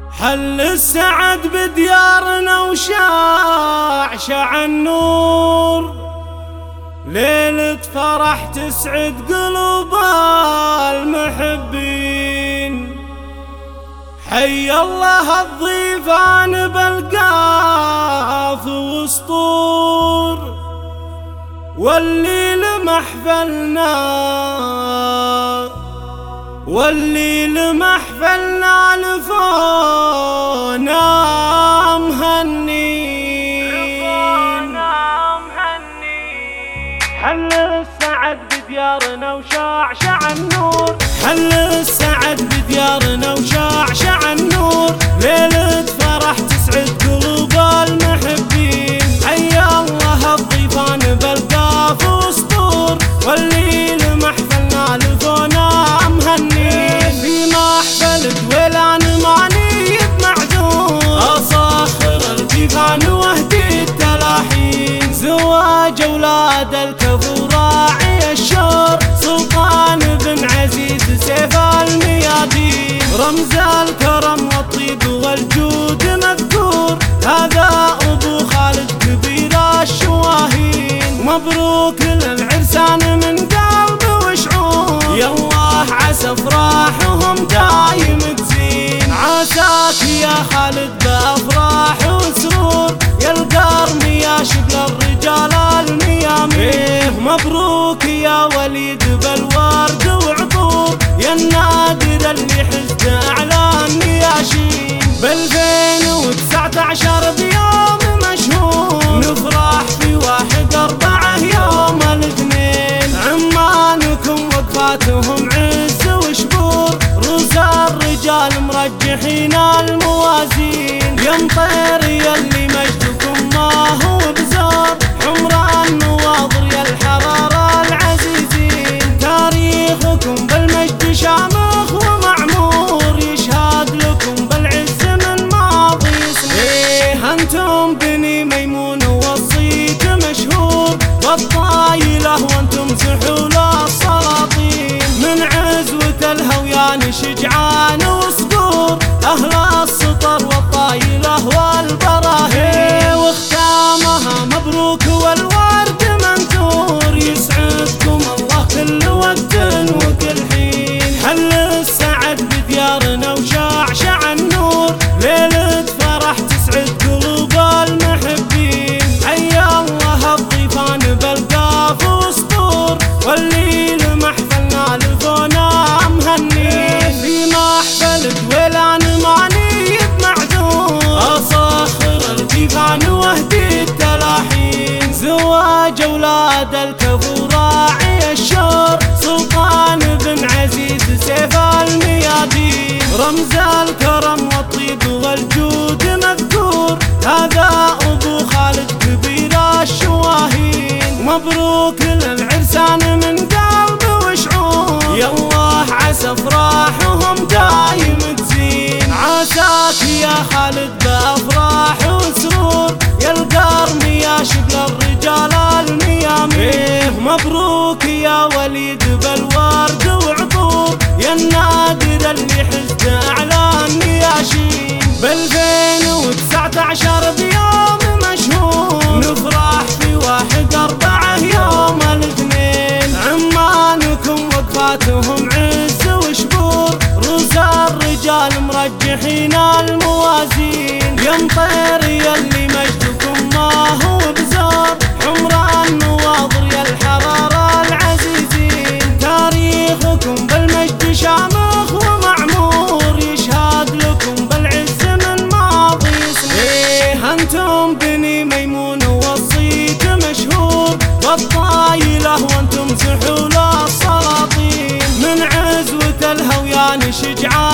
حل السعد بديارنا وشعشع النور، ليلة فرح تسعد قلوب المحبين. حي الله الضيفان بالقاف وسطور، واللي لمحفلنا لفونا مهنين. حل السعد بديارنا وشعشع النور، حل السعد بديارنا وشعشع النور، ليلة فرح تسعد قلوب المحبين. حي الله الضيفان بالقاف وسطور، واللي لمحفلنا لفونا مهنين. في محفل دويلان ماني بمعذور، اصاخر الضيفان واهدي التلاحين. زواج اولاد الكفو راعي الشور، سلطان بن عزيز سيف الميادين. رمز الكرم والطيب والجود مذكور، هذا ابو خالد كبير الشواهين. مبروك للعرسان من قلب وشعور، يا الله عسى افراحهم دايم تزين. عساك يا خالد بافراح وسرور، يا القرن يا شبل الرجال الميامين. مبروك يا وليد بالورد وعطور، يا النادر اللي حزت اعلى النياشين. ب2019 بيوم مشهور، نفرح في 1/4 يوم الاثنين. عمانكم وقفاتهم عز وشبور، رؤوس الرجال مرجحين الموازين. يا مطير يلي مجدكم ما هو بزور، حمران نواظر يا الحرارة العزيزين. تاريخكم بالمجد شامخ ومعمور، يشهد لكم بالعز من ماضي سنين. انتم بني ميمون والصيت مشهور، بالطايلة وانتم سحول السلاطين. من عزوة الهويان شجعان وصقور، اهل السطر والطايلة والبراهين. واختامها مبروك والورد منثور، يسعدكم الله كل وقت وكل حين. حل السعد بديارنا وشعشع النور، ليلة فرح تسعد قلوب المحبين. حي الله الضيفان بالقاف وسطور، واللي لمحفلنا لفونا مهنين. في محفل دويلان ماني بمعذور، اصاخر الضيفان واهدي التلاحين. زواج اولاد الكفو راعي الشور، سلطان بن عزيز سيف الميادين. رمز الكرم والطيب والجود مذكور، هذا ابو خالد كبير الشواهين. مبروك للعرسان من قلب وشعور، يا الله عسى افراحهم دايم تزين. عساك يا خالد بافراح وسرور، يا القرن يا شبل الرجال الميامين. مبروك يا وليد بالورد وعطور، يا النادر اللي حزت اعلى النياشين. ب2019 بيوم مشهور، نفرح في 1/4 يوم الاثنين. عمانكم وقفاتهم عز وشبور، رؤوس الرجال مرجحين الموازين. يا مطير يلي مجدكم ما هو بزور، حمران نواظر يا الحرارة العزيزين. تاريخكم بالمجد شامخ ومعمور، يشهد لكم بالعز من ماضي سنين. انتم بني ميمون والصيت مشهور، بالطايلة وانتم سحول السلاطين. من عزوة الهويان شجعان